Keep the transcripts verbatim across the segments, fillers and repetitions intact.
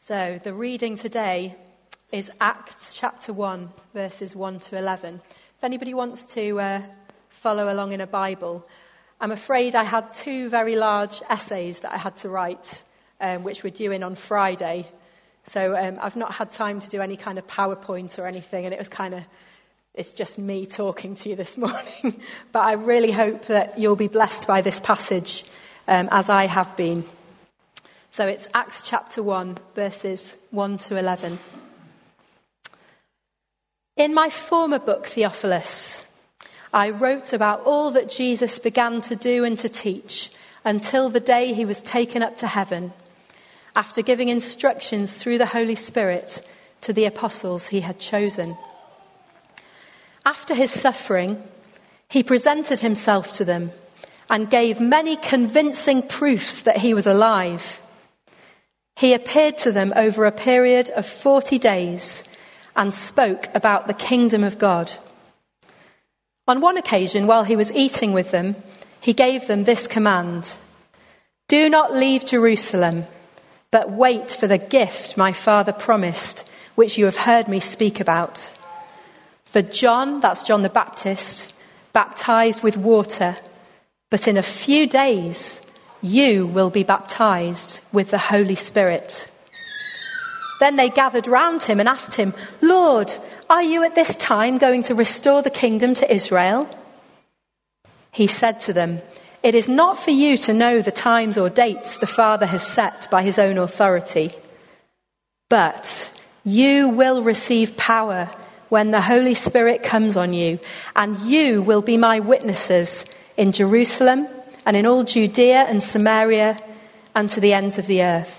So the reading today is Acts chapter one, verses one to eleven. If anybody wants to uh, follow along in a Bible, I'm afraid I had two very large essays that I had to write, um, which were due in on Friday. So um, I've not had time to do any kind of PowerPoint or anything, and it was kind of, it's just me talking to you this morning. But I really hope that you'll be blessed by this passage, um, as I have been. So it's Acts chapter one, verses one to eleven. In my former book, Theophilus, I wrote about all that Jesus began to do and to teach until the day he was taken up to heaven, after giving instructions through the Holy Spirit to the apostles he had chosen. After his suffering, he presented himself to them and gave many convincing proofs that he was alive. He appeared to them over a period of forty days and spoke about the kingdom of God. On one occasion, while he was eating with them, he gave them this command: "Do not leave Jerusalem, but wait for the gift my Father promised, which you have heard me speak about. For John," that's John the Baptist, "baptized with water, but in a few days you will be baptized with the Holy Spirit." Then they gathered round him and asked him, "Lord, are you at this time going to restore the kingdom to Israel?" He said to them, "It is not for you to know the times or dates the Father has set by his own authority. But you will receive power when the Holy Spirit comes on you, and you will be my witnesses in Jerusalem and in all Judea and Samaria and to the ends of the earth."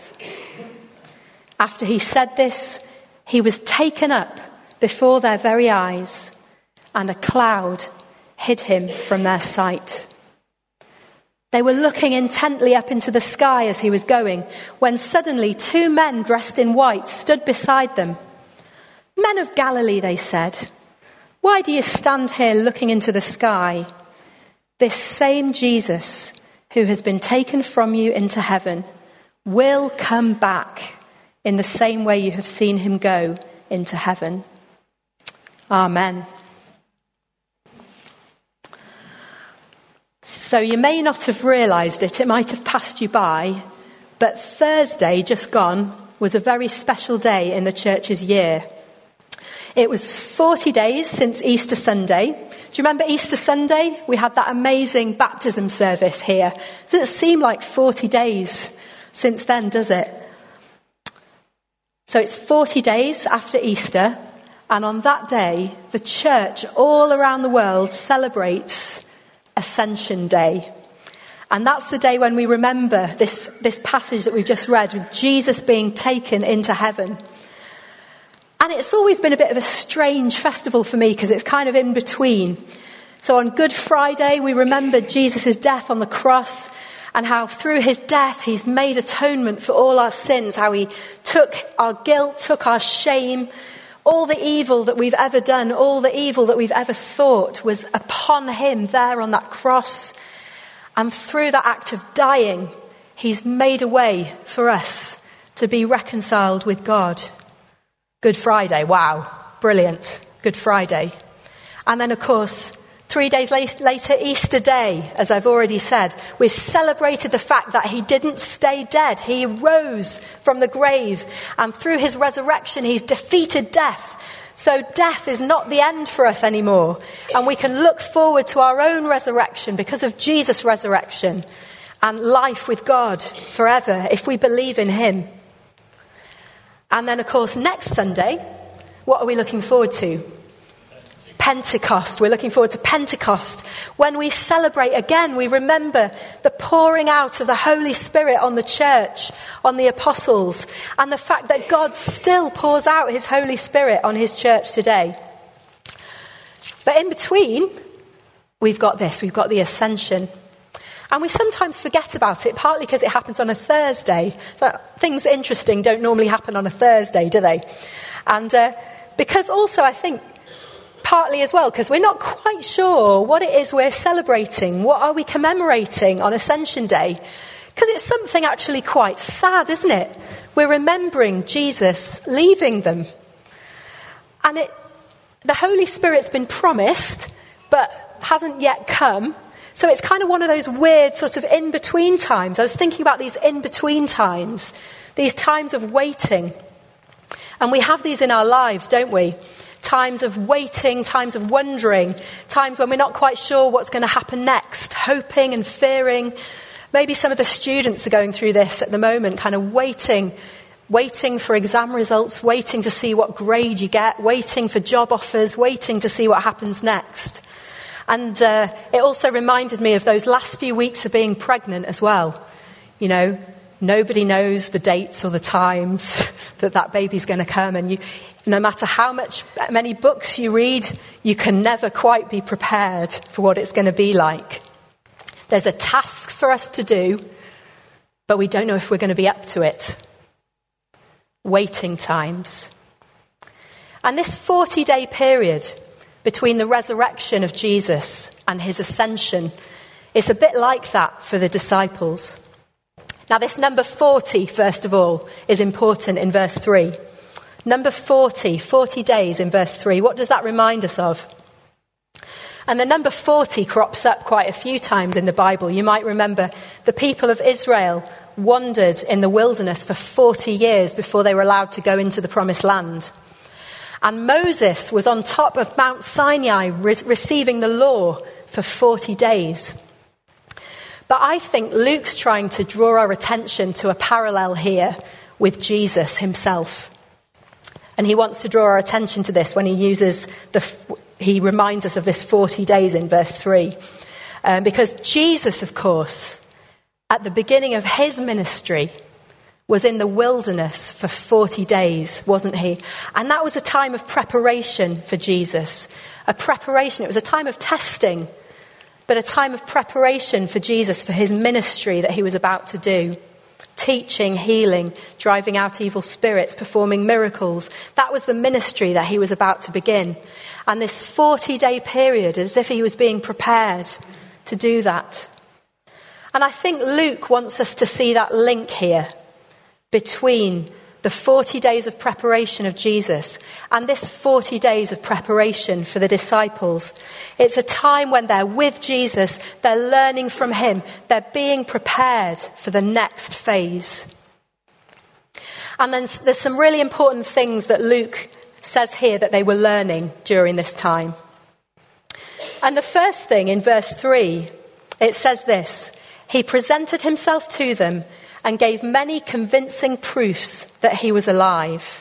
After he said this, he was taken up before their very eyes, and a cloud hid him from their sight. They were looking intently up into the sky as he was going, when suddenly two men dressed in white stood beside them. "Men of Galilee," they said, "why do you stand here looking into the sky? This same Jesus who has been taken from you into heaven will come back in the same way you have seen him go into heaven." Amen. So you may not have realised it, it might have passed you by, but Thursday, just gone, was a very special day in the church's year. It was forty days since Easter Sunday. Do you remember Easter Sunday? We had that amazing baptism service here. Does it seem like forty days since then, does it? So it's forty days after Easter, and on that day, the church all around the world celebrates Ascension Day. And that's the day when we remember this, this passage that we've just read, with Jesus being taken into heaven. And it's always been a bit of a strange festival for me because it's kind of in between. So on Good Friday, we remember Jesus' death on the cross and how through his death he's made atonement for all our sins, how he took our guilt, took our shame, all the evil that we've ever done, all the evil that we've ever thought was upon him there on that cross. And through that act of dying, he's made a way for us to be reconciled with God. Good Friday, wow, brilliant, Good Friday. And then, of course, three days later, Easter Day, as I've already said, we celebrated the fact that he didn't stay dead. He rose from the grave, and through his resurrection, he's defeated death. So death is not the end for us anymore, and we can look forward to our own resurrection because of Jesus' resurrection and life with God forever if we believe in him. And then, of course, next Sunday, what are we looking forward to? Pentecost. We're looking forward to Pentecost. When we celebrate again, we remember the pouring out of the Holy Spirit on the church, on the apostles, and the fact that God still pours out his Holy Spirit on his church today. But in between, we've got this, we've got the Ascension. And we sometimes forget about it, partly because it happens on a Thursday. But things interesting don't normally happen on a Thursday, do they? And uh, because also, I think, partly as well, because we're not quite sure what it is we're celebrating. What are we commemorating on Ascension Day? Because it's something actually quite sad, isn't it? we're remembering Jesus leaving them. And it, the Holy Spirit's been promised, but hasn't yet come. So it's kind of one of those weird sort of in-between times. I was thinking about these in-between times, these times of waiting. And we have these in our lives, don't we? Times of waiting, times of wondering, times when we're not quite sure what's going to happen next, hoping and fearing. Maybe some of the students are going through this at the moment, kind of waiting, waiting for exam results, waiting to see what grade you get, waiting for job offers, waiting to see what happens next. And uh, it also reminded me of those last few weeks of being pregnant as well. You know, nobody knows the dates or the times that that baby's going to come. And you, no matter how much, many books you read, you can never quite be prepared for what it's going to be like. There's a task for us to do, but we don't know if we're going to be up to it. Waiting times. And this forty-day period between the resurrection of Jesus and his ascension, it's a bit like that for the disciples. Now this number forty, first of all, is important in verse three. Number forty, forty days in verse three. What does that remind us of? And the number forty crops up quite a few times in the Bible. You might remember the people of Israel wandered in the wilderness for forty years before they were allowed to go into the promised land. And Moses was on top of Mount Sinai re- receiving the law for forty days. But I think Luke's trying to draw our attention to a parallel here with Jesus himself. And he wants to draw our attention to this when he uses the, he reminds us of this forty days in verse three. Um, because Jesus, of course, at the beginning of his ministry, was in the wilderness for forty days, wasn't he? And that was a time of preparation for Jesus. A preparation, it was a time of testing, but a time of preparation for Jesus for his ministry that he was about to do. Teaching, healing, driving out evil spirits, performing miracles. That was the ministry that he was about to begin. And this forty-day period, as if he was being prepared to do that. And I think Luke wants us to see that link here between the forty days of preparation of Jesus and this forty days of preparation for the disciples. It's a time when they're with Jesus, they're learning from him, they're being prepared for the next phase. And then there's some really important things that Luke says here that they were learning during this time. And the first thing in verse three, it says this: he presented himself to them and gave many convincing proofs that he was alive.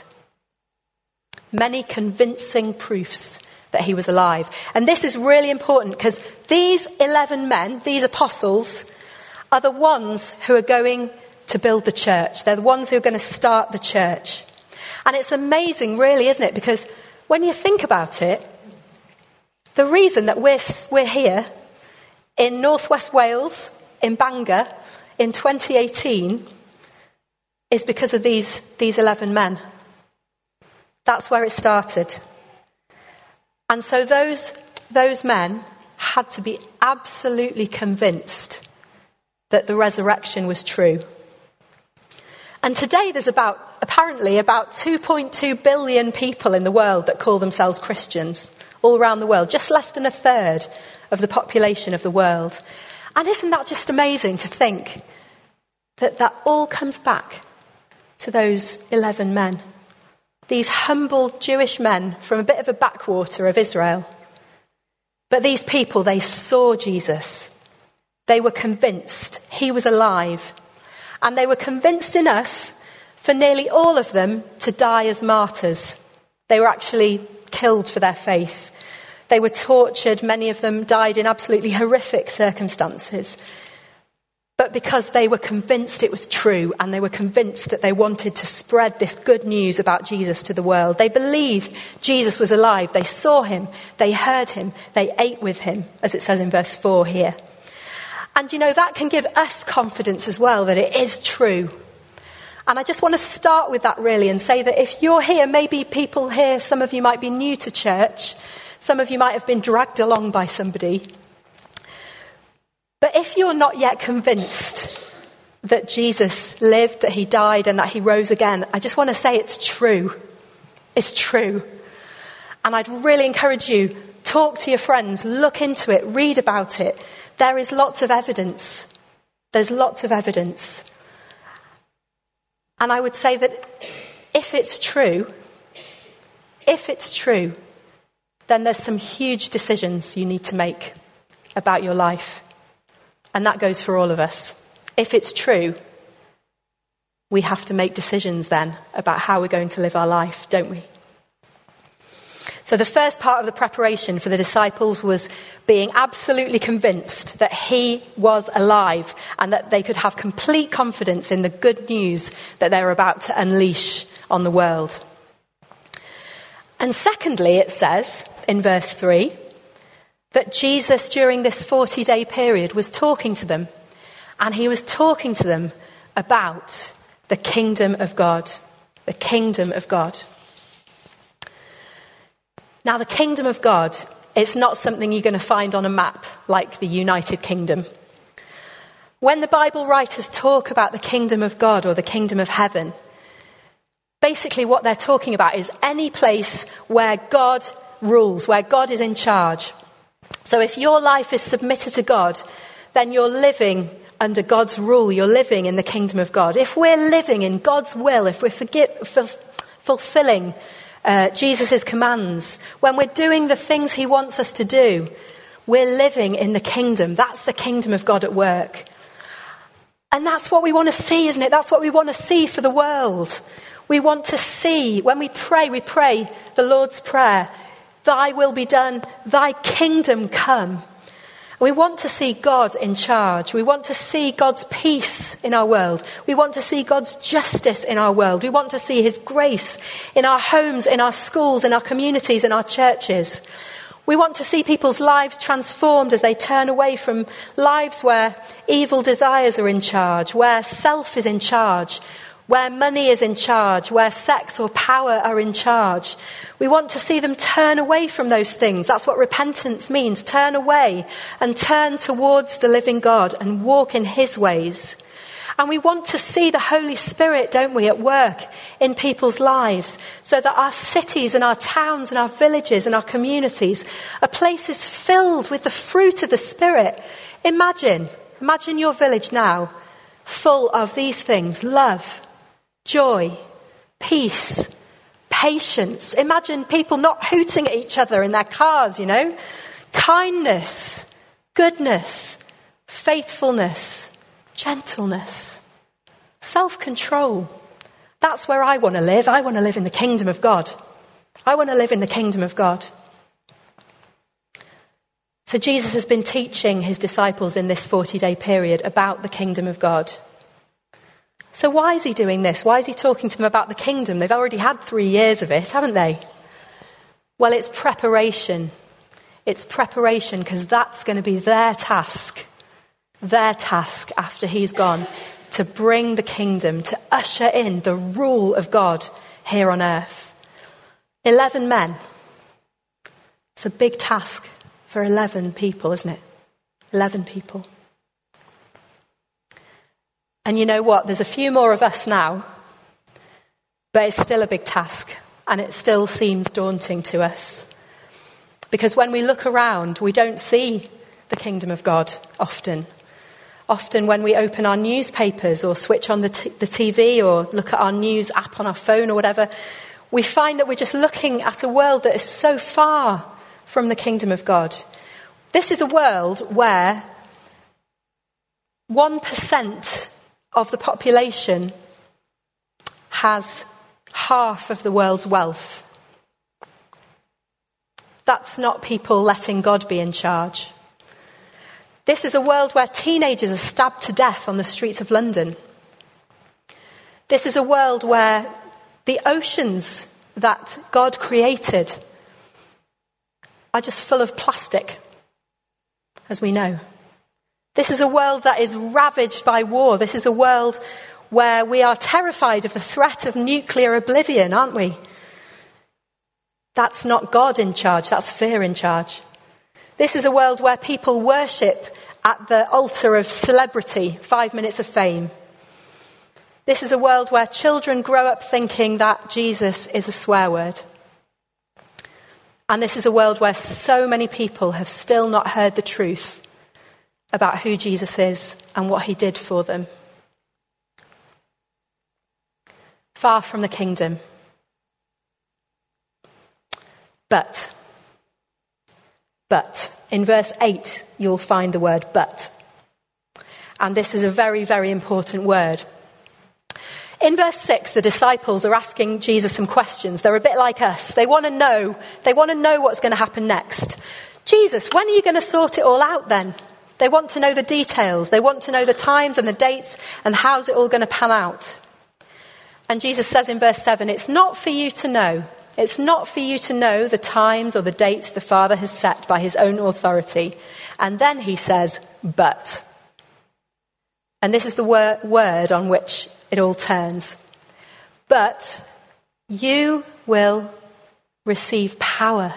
Many convincing proofs that he was alive. And this is really important because these eleven men, these apostles, are the ones who are going to build the church. They're the ones who are going to start the church. And it's amazing, really, isn't it? Because when you think about it, the reason that we're, we're here in Northwest Wales, in Bangor, in twenty eighteen, is because of these, these eleven men. That's where it started. And so those, those men had to be absolutely convinced that the resurrection was true. And today there's about, apparently about two point two billion people in the world that call themselves Christians, all around the world, just less than a third of the population of the world. And isn't that just amazing to think that that all comes back to those eleven men? These humble Jewish men from a bit of a backwater of Israel. But these people, they saw Jesus. They were convinced he was alive. And they were convinced enough for nearly all of them to die as martyrs. They were actually killed for their faith. They were tortured. Many of them died in absolutely horrific circumstances. But because they were convinced it was true, and they were convinced that they wanted to spread this good news about Jesus to the world. They believed Jesus was alive. They saw him. They heard him. They ate with him, as it says in verse four here. And you know, that can give us confidence as well that it is true. And I just want to start with that really and say that if you're here, maybe people here, some of you might be new to church. Some of you might have been dragged along by somebody. But if you're not yet convinced that Jesus lived, that he died, and that he rose again, I just want to say it's true. It's true. And I'd really encourage you, talk to your friends, look into it, read about it. There is lots of evidence. There's lots of evidence. And I would say that if it's true, if it's true, then there's some huge decisions you need to make about your life. And that goes for all of us. If it's true, we have to make decisions then about how we're going to live our life, don't we? So the first part of the preparation for the disciples was being absolutely convinced that he was alive and that they could have complete confidence in the good news that they were about to unleash on the world. And secondly, it says in verse three that Jesus during this forty-day period was talking to them, and he was talking to them about the kingdom of God, the kingdom of God. Now, the kingdom of God, it's not something you're going to find on a map like the United Kingdom. When the Bible writers talk about the kingdom of God or the kingdom of heaven, basically what they're talking about is any place where God rules, where God is in charge. So if your life is submitted to God, then you're living under God's rule. You're living in the kingdom of God. If we're living in God's will, if we're forgive, fulfilling Uh, Jesus' commands, when we're doing the things he wants us to do, we're living in the kingdom. That's the kingdom of God at work. And that's what we want to see, isn't it? That's what we want to see for the world. We want to see, when we pray, we pray the Lord's Prayer, thy will be done, thy kingdom come. We want to see God in charge. We want to see God's peace in our world. We want to see God's justice in our world. We want to see his grace in our homes, in our schools, in our communities, in our churches. We want to see people's lives transformed as they turn away from lives where evil desires are in charge, where self is in charge, where money is in charge, where sex or power are in charge. We want to see them turn away from those things. That's what repentance means. Turn away and turn towards the living God and walk in his ways. And we want to see the Holy Spirit, don't we, at work in people's lives, so that our cities and our towns and our villages and our communities are places filled with the fruit of the Spirit. Imagine, imagine your village now full of these things: love, joy, peace, patience. Imagine people not hooting at each other in their cars, you know. Kindness, goodness, faithfulness, gentleness, self-control. That's where I want to live. I want to live in the kingdom of God. I want to live in the kingdom of God. So Jesus has been teaching his disciples in this forty-day period about the kingdom of God. So why is he doing this? Why is he talking to them about the kingdom? They've already had three years of it, haven't they? Well, it's preparation. It's preparation because that's going to be their task. Their task after he's gone, to bring the kingdom, to usher in the rule of God here on earth. Eleven men. It's a big task for eleven people, isn't it? Eleven people. And you know what? There's a few more of us now, but it's still a big task, and it still seems daunting to us. Because when we look around, we don't see the kingdom of God often. Often when we open our newspapers or switch on the, t- the T V or look at our news app on our phone or whatever, we find that we're just looking at a world that is so far from the kingdom of God. This is a world where one percent of the population has half of the world's wealth. That's not people letting God be in charge. This is a world where teenagers are stabbed to death on the streets of London. This is a world where the oceans that God created are just full of plastic, as we know. This is a world that is ravaged by war. This is a world where we are terrified of the threat of nuclear oblivion, aren't we? That's not God in charge, that's fear in charge. This is a world where people worship at the altar of celebrity, five minutes of fame. This is a world where children grow up thinking that Jesus is a swear word. And this is a world where so many people have still not heard the truth about who Jesus is and what he did for them. Far from the kingdom. But, but, in verse eight, you'll find the word but. And this is a very, very important word. In verse six, the disciples are asking Jesus some questions. They're a bit like us. They want to know, they want to know what's going to happen next. Jesus, when are you going to sort it all out then? They want to know the details. They want to know the times and the dates and how's it all going to pan out. And Jesus says in verse seven, it's not for you to know. It's not for you to know the times or the dates the Father has set by his own authority. And then he says, but. And this is the wor- word on which it all turns. But you will receive power.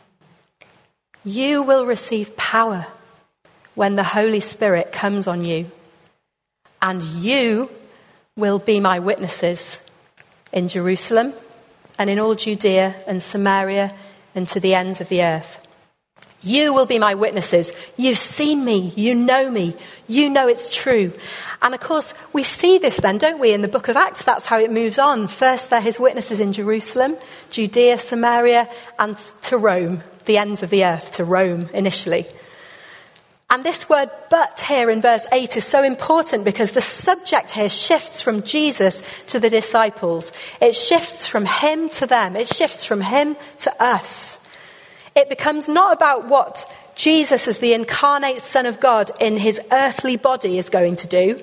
You will receive power when the Holy Spirit comes on you. And you will be my witnesses in Jerusalem and in all Judea and Samaria and to the ends of the earth. You will be my witnesses. You've seen me. You know me. You know it's true. And of course, we see this then, don't we? In the book of Acts, that's how it moves on. First, they're his witnesses in Jerusalem, Judea, Samaria, and to Rome, the ends of the earth, to Rome initially. And this word but here in verse eight is so important because the subject here shifts from Jesus to the disciples. It shifts from him to them. It shifts from him to us. It becomes not about what Jesus as the incarnate Son of God in his earthly body is going to do,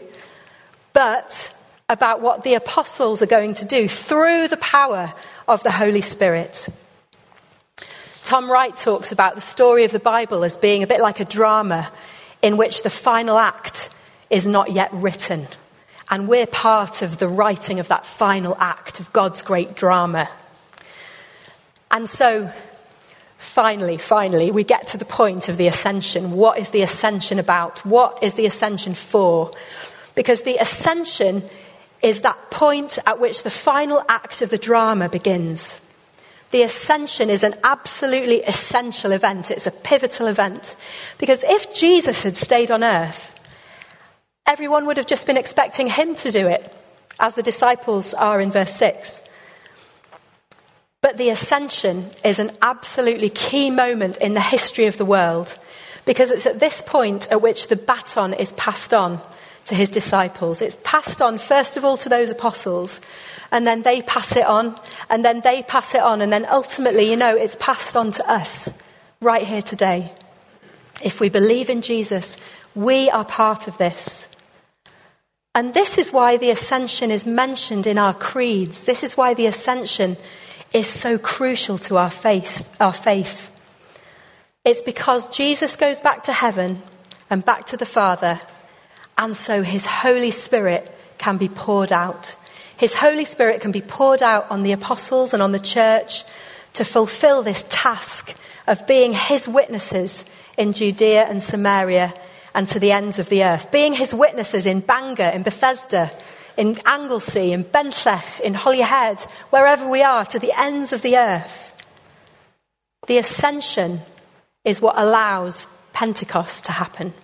but about what the apostles are going to do through the power of the Holy Spirit. Tom Wright talks about the story of the Bible as being a bit like a drama in which the final act is not yet written. And we're part of the writing of that final act of God's great drama. And so, finally, finally, we get to the point of the ascension. What is the ascension about? What is the ascension for? Because the ascension is that point at which the final act of the drama begins. The ascension is an absolutely essential event. It's a pivotal event. Because if Jesus had stayed on earth, everyone would have just been expecting him to do it, as the disciples are in verse six. But the ascension is an absolutely key moment in the history of the world, because it's at this point at which the baton is passed on to his disciples. It's passed on, first of all, to those apostles, and then they pass it on, and then they pass it on, and then ultimately, you know, it's passed on to us right here today. If we believe in Jesus, we are part of this. And this is why the ascension is mentioned in our creeds. This is why the ascension is so crucial to our faith, our faith. It's because Jesus goes back to heaven and back to the Father, and so his Holy Spirit can be poured out. His Holy Spirit can be poured out on the apostles and on the church to fulfill this task of being his witnesses in Judea and Samaria and to the ends of the earth. Being his witnesses in Bangor, in Bethesda, in Anglesey, in Bentlech, in Holyhead, wherever we are, to the ends of the earth. The ascension is what allows Pentecost to happen.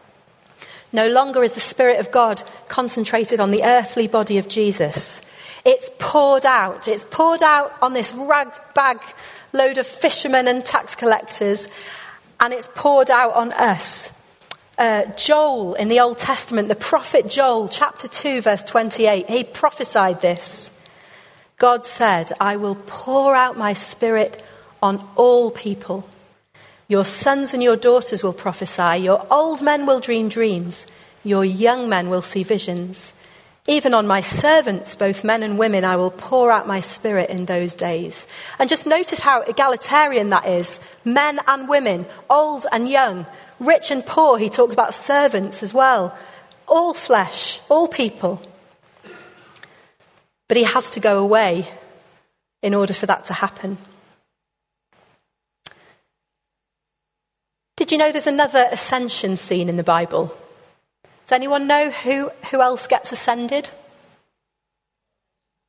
No longer is the Spirit of God concentrated on the earthly body of Jesus. It's poured out. It's poured out on this rag-bag load of fishermen and tax collectors, and it's poured out on us. Uh, Joel in the Old Testament, the prophet Joel, chapter two, verse twenty-eight, he prophesied this. God said, I will pour out my Spirit on all people. Your sons and your daughters will prophesy. Your old men will dream dreams. Your young men will see visions. Even on my servants, both men and women, I will pour out my Spirit in those days. And just notice how egalitarian that is. Men and women, old and young, rich and poor. He talks about servants as well. All flesh, all people. But he has to go away in order for that to happen. Did you know there's another ascension scene in the Bible? Does anyone know who, who else gets ascended?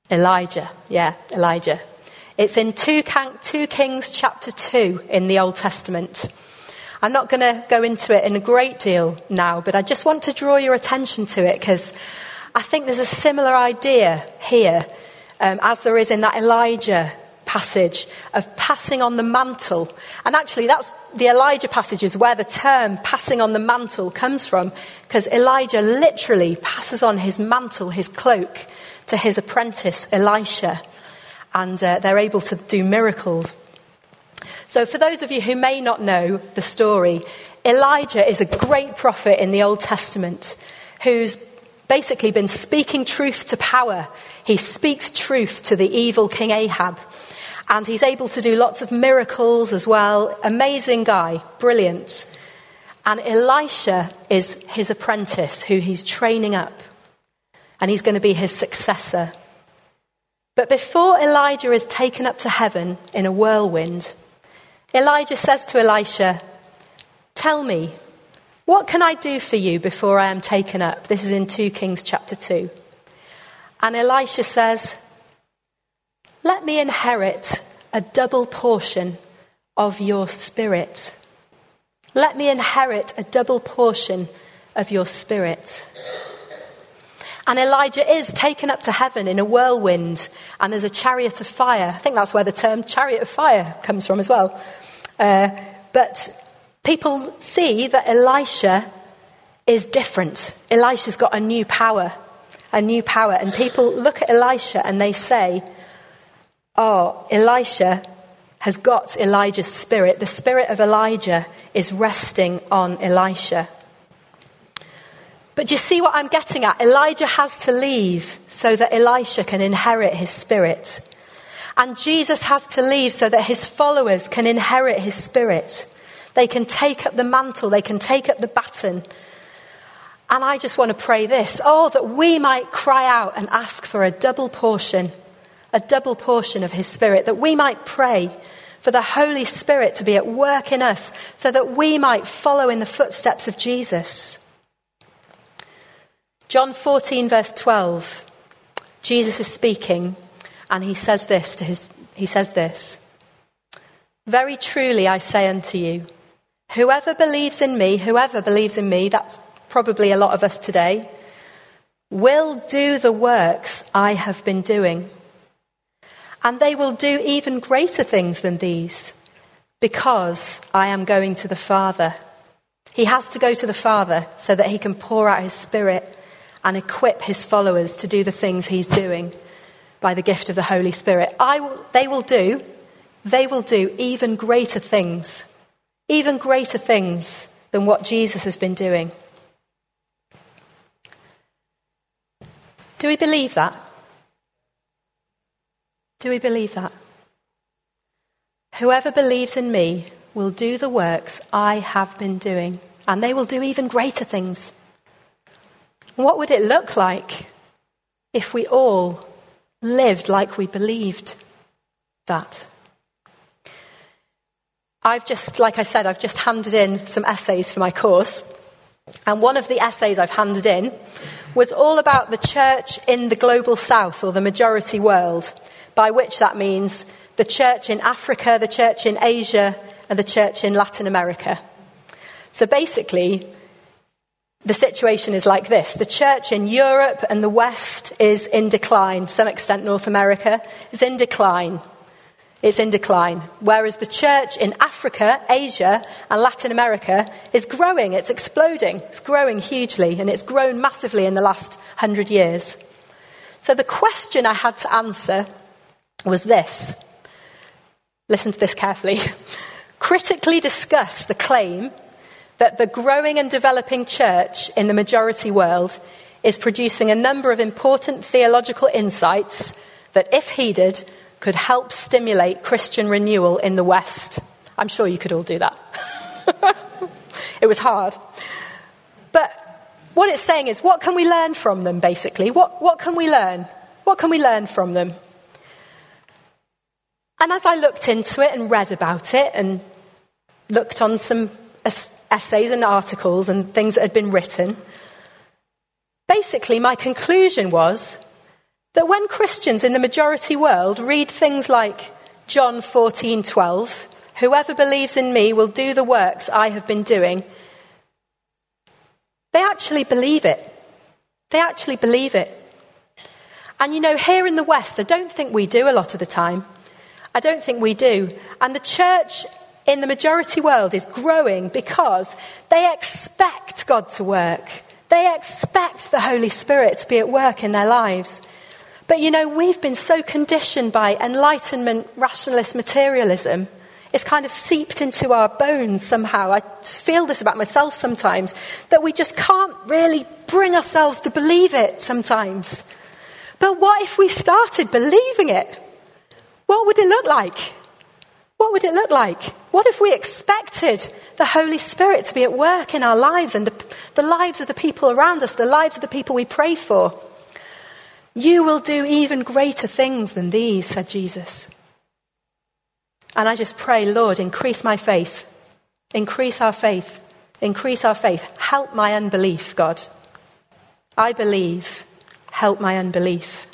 Elijah, yeah, Elijah. It's in two Kings chapter two in the Old Testament. I'm not going to go into it in a great deal now, but I just want to draw your attention to it because I think there's a similar idea here, um, as there is in that Elijah passage of passing on the mantle. And actually that's the Elijah passage is where the term passing on the mantle comes from, because Elijah literally passes on his mantle, his cloak, to his apprentice Elisha, and uh, they're able to do miracles. So for those of you who may not know the story, Elijah is a great prophet in the Old Testament who's basically been speaking truth to power. He speaks truth to the evil King Ahab. And he's able to do lots of miracles as well. Amazing guy, brilliant. And Elisha is his apprentice who he's training up. And he's going to be his successor. But before Elijah is taken up to heaven in a whirlwind, Elijah says to Elisha, "Tell me, what can I do for you before I am taken up?" This is in two Kings chapter two. And Elisha says, "Let me inherit a double portion of your spirit. Let me inherit a double portion of your spirit." And Elijah is taken up to heaven in a whirlwind, and there's a chariot of fire. I think that's where the term chariot of fire comes from as well. Uh, but people see that Elisha is different. Elisha's got a new power, a new power. And people look at Elisha and they say, "Oh, Elisha has got Elijah's spirit. The spirit of Elijah is resting on Elisha." But do you see what I'm getting at? Elijah has to leave so that Elisha can inherit his spirit. And Jesus has to leave so that his followers can inherit his spirit. They can take up the mantle. They can take up the baton. And I just want to pray this. Oh, that we might cry out and ask for a double portion, a double portion of his spirit. That we might pray for the Holy Spirit to be at work in us so that we might follow in the footsteps of Jesus. John fourteen verse twelve, Jesus is speaking and he says this to his, he says this, "Very truly I say unto you, whoever believes in me, whoever believes in me," that's probably a lot of us today, "will do the works I have been doing. And they will do even greater things than these, because I am going to the Father." He has to go to the Father so that he can pour out his Spirit and equip his followers to do the things he's doing by the gift of the Holy Spirit. I will, they will do, they will do even greater things, even greater things than what Jesus has been doing. Do we believe that? Do we believe that? Whoever believes in me will do the works I have been doing, and they will do even greater things. What would it look like if we all lived like we believed that? I've just, like I said, I've just handed in some essays for my course. And one of the essays I've handed in was all about the church in the global south, or the majority world, by which that means the church in Africa, the church in Asia, and the church in Latin America. So basically, the situation is like this. The church in Europe and the West is in decline. To some extent, North America is in decline. It's in decline. Whereas the church in Africa, Asia, and Latin America is growing. It's exploding. It's growing hugely, and it's grown massively in the last hundred years. So the question I had to answer was this. Listen to this carefully. Critically discuss the claim that the growing and developing church in the majority world is producing a number of important theological insights that, if heeded, could help stimulate Christian renewal in the West. I'm sure you could all do that. It was hard. But what it's saying is, what can we learn from them, basically? What, what can we learn? What can we learn from them? And as I looked into it and read about it and looked on some essays and articles and things that had been written, basically my conclusion was that when Christians in the majority world read things like John fourteen twelve, whoever believes in me will do the works I have been doing, they actually believe it. They actually believe it. And you know, here in the West, I don't think we do a lot of the time. I don't think we do. And the church in the majority world is growing because they expect God to work. They expect the Holy Spirit to be at work in their lives. But you know, we've been so conditioned by Enlightenment, rationalist materialism. It's kind of seeped into our bones somehow. I feel this about myself sometimes, that we just can't really bring ourselves to believe it sometimes. But what if we started believing it? What would it look like? What would it look like? What if we expected the Holy Spirit to be at work in our lives and the, the lives of the people around us, the lives of the people we pray for? You will do even greater things than these, said Jesus. And I just pray, Lord, increase my faith. Increase our faith. Increase our faith. Help my unbelief, God. I believe. Help my unbelief.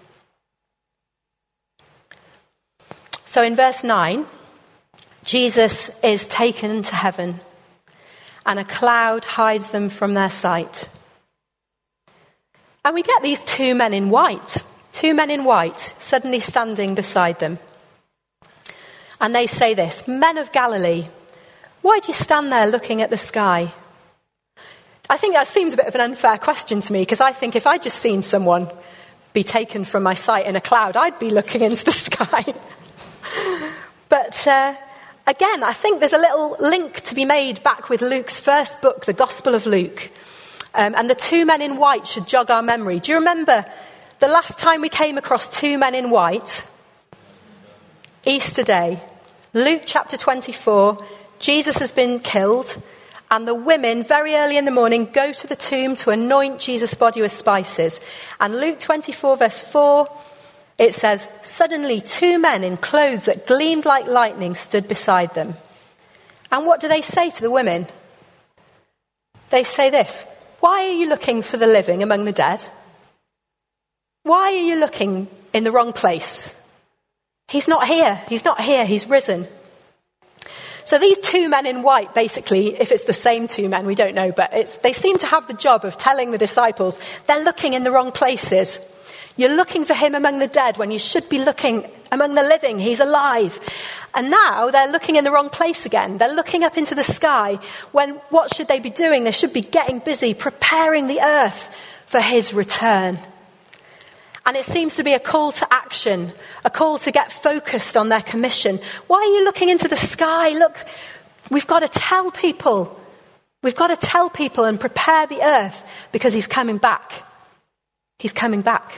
So in verse nine, Jesus is taken to heaven, and a cloud hides them from their sight. And we get these two men in white, two men in white suddenly standing beside them. And they say this, "Men of Galilee, why do you stand there looking at the sky?" I think that seems a bit of an unfair question to me, because I think if I'd just seen someone be taken from my sight in a cloud, I'd be looking into the sky. But uh, again, I think there's a little link to be made back with Luke's first book, the Gospel of Luke. Um, and the two men in white should jog our memory. Do you remember the last time we came across two men in white? Easter Day. Luke chapter twenty-four, Jesus has been killed, and the women very early in the morning go to the tomb to anoint Jesus' body with spices. And Luke twenty-four verse four, it says, "Suddenly two men in clothes that gleamed like lightning stood beside them." And what do they say to the women? They say this, "Why are you looking for the living among the dead? Why are you looking in the wrong place? He's not here. He's not here. He's risen." So these two men in white, basically, if it's the same two men, we don't know, but it's, they seem to have the job of telling the disciples, they're looking in the wrong places. You're looking for him among the dead when you should be looking among the living. He's alive. And now they're looking in the wrong place again. They're looking up into the sky when what should they be doing? They should be getting busy, preparing the earth for his return. And it seems to be a call to action, a call to get focused on their commission. Why are you looking into the sky? Look, we've got to tell people. We've got to tell people and prepare the earth because he's coming back. He's coming back.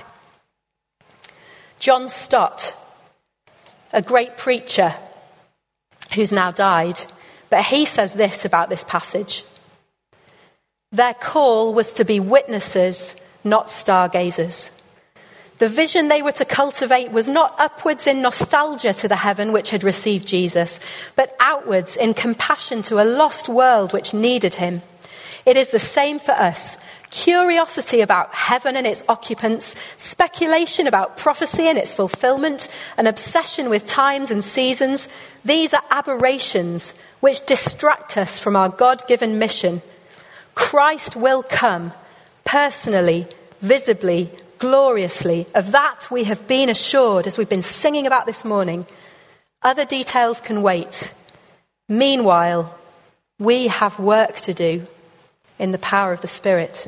John Stott, a great preacher who's now died, but he says this about this passage. Their call was to be witnesses, not stargazers. The vision they were to cultivate was not upwards in nostalgia to the heaven which had received Jesus, but outwards in compassion to a lost world which needed him. It is the same for us. Curiosity about heaven and its occupants, speculation about prophecy and its fulfillment, an obsession with times and seasons, these are aberrations which distract us from our God-given mission. Christ will come, personally, visibly, gloriously. Of that we have been assured, as we've been singing about this morning. Other details can wait. Meanwhile, we have work to do in the power of the Spirit.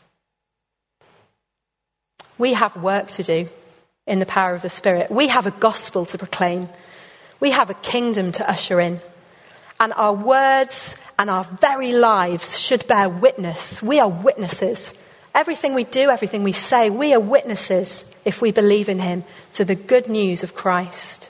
We have work to do in the power of the Spirit. We have a gospel to proclaim. We have a kingdom to usher in. And our words and our very lives should bear witness. We are witnesses. Everything we do, everything we say, we are witnesses, if we believe in him, to the good news of Christ.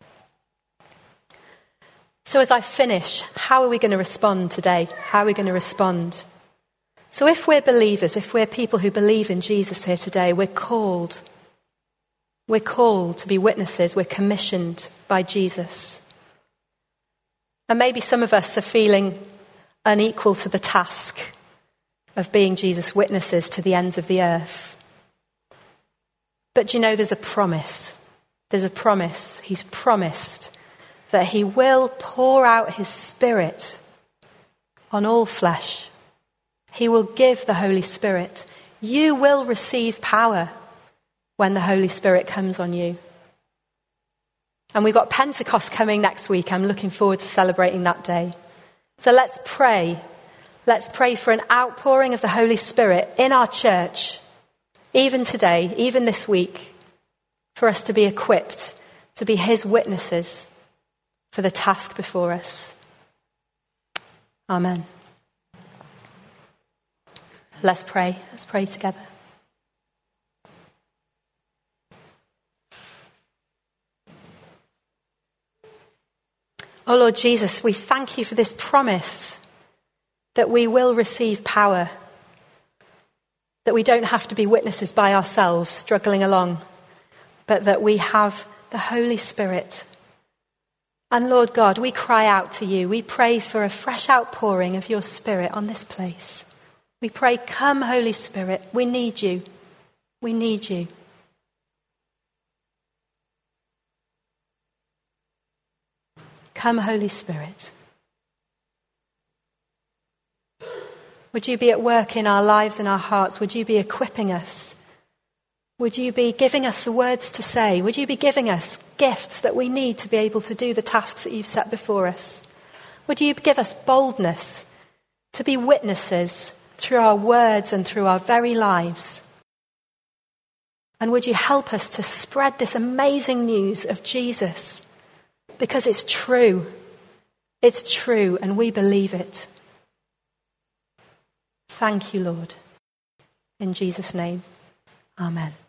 So as I finish, how are we going to respond today? How are we going to respond? So if we're believers, if we're people who believe in Jesus here today, we're called. We're called to be witnesses. We're commissioned by Jesus. And maybe some of us are feeling unequal to the task of being Jesus' witnesses to the ends of the earth. But you know, there's a promise. There's a promise. He's promised that he will pour out his Spirit on all flesh. He will give the Holy Spirit. You will receive power when the Holy Spirit comes on you. And we've got Pentecost coming next week. I'm looking forward to celebrating that day. So let's pray. Let's pray for an outpouring of the Holy Spirit in our church, even today, even this week, for us to be equipped to be his witnesses for the task before us. Amen. Let's pray. Let's pray together. Oh Lord Jesus, we thank you for this promise that we will receive power, that we don't have to be witnesses by ourselves struggling along, but that we have the Holy Spirit. And Lord God, we cry out to you. We pray for a fresh outpouring of your Spirit on this place. We pray, come Holy Spirit, we need you. We need you. Come Holy Spirit. Would you be at work in our lives and our hearts? Would you be equipping us? Would you be giving us the words to say? Would you be giving us gifts that we need to be able to do the tasks that you've set before us? Would you give us boldness to be witnesses through our words and through our very lives? And would you help us to spread this amazing news of Jesus? Because it's true. It's true, and we believe it. Thank you, Lord. In Jesus' name, amen.